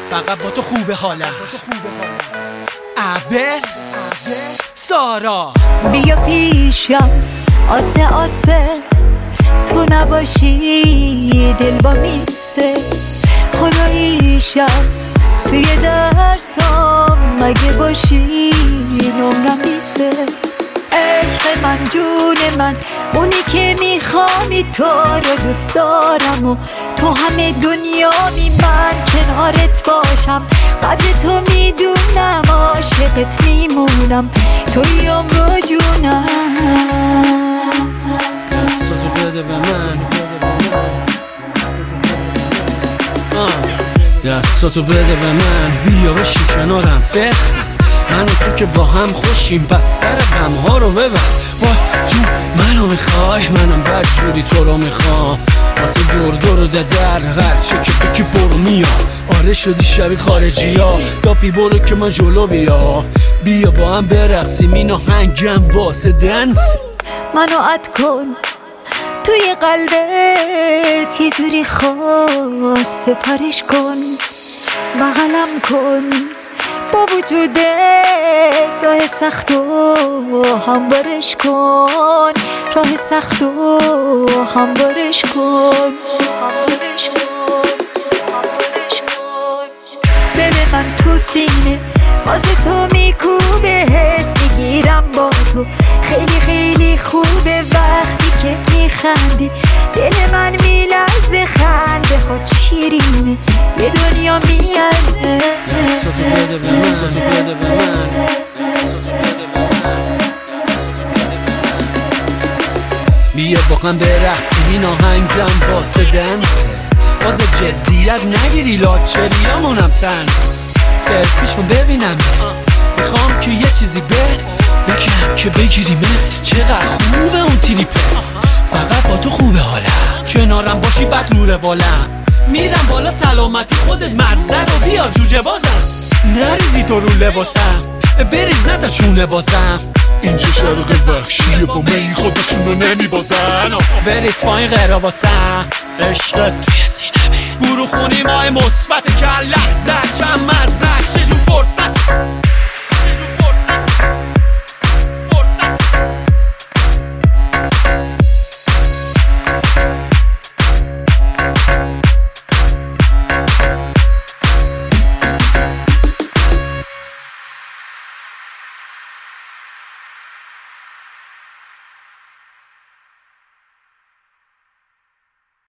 فقط با تو خوبه حالم. عبر سارا بیا پیشم آسه آسه، تو نباشی دل با میسه. خداییشم توی درسام مگه باشی نمرم بیسه. عشق من جون من اونی که میخوامی، تو رو دوست دارم و تو همه دنیامی، من کنارت باشم. قدر تو میدونم، عاشقت میمونم، توی عمر و جونم. دستاتو بده به من، دستاتو بده به من، بیا بشی کنارم بخند. من و تو که با هم خوشیم، پس سر غمها رو ببر. وای جون منو میخوای، منم بدجوری تو رو میخوام. واسه دور و در هرچه که بکی برو میام. آره شدی شبیه خارجی ها، دافی برو که من جلو بیا. بیا با هم برقصیم، این آهنگم واسه دنس. منو عد کن توی قلبت، یه جوری خاص سپرش کن. بغلم کن با وجودت، راه سخت و هموارش کن. راه سخت و هموارش کن. دل من تو سینه واسه تو میکوبه، حس میگیرم با تو. خیلی خیلی خوبه وقتی که میخندی، دل من میلرزه، خنده خود شیرینه، یه دنیا میارزه. دستاتو بده به من، دستاتو بده به من، دستاتو بده به من، دستاتو بده به من. بیا با هم برقصیم، این آهنگم واسه دنسه. باز جدیت نگیری، لاچریامونم تنس. سلفیش کن ببینم، میخوام که یه چیزی بگم که بگیریمت. چقدر خوبه اون تریپه، فقط با تو خوبه حالم. کنارم باشی بد نور بالم، میرم بالا سلامتی خودت مزه رو بیار جوجه بازم. نریزی تو رو لباسم، بریز نتا چونه بازم. اینجا شرق وحشیه، با می خودشونو نمیبازن. بریز پایین غیره باسم، عشقت توی سینمه. برو خونی ماه مثبت که لحظه چند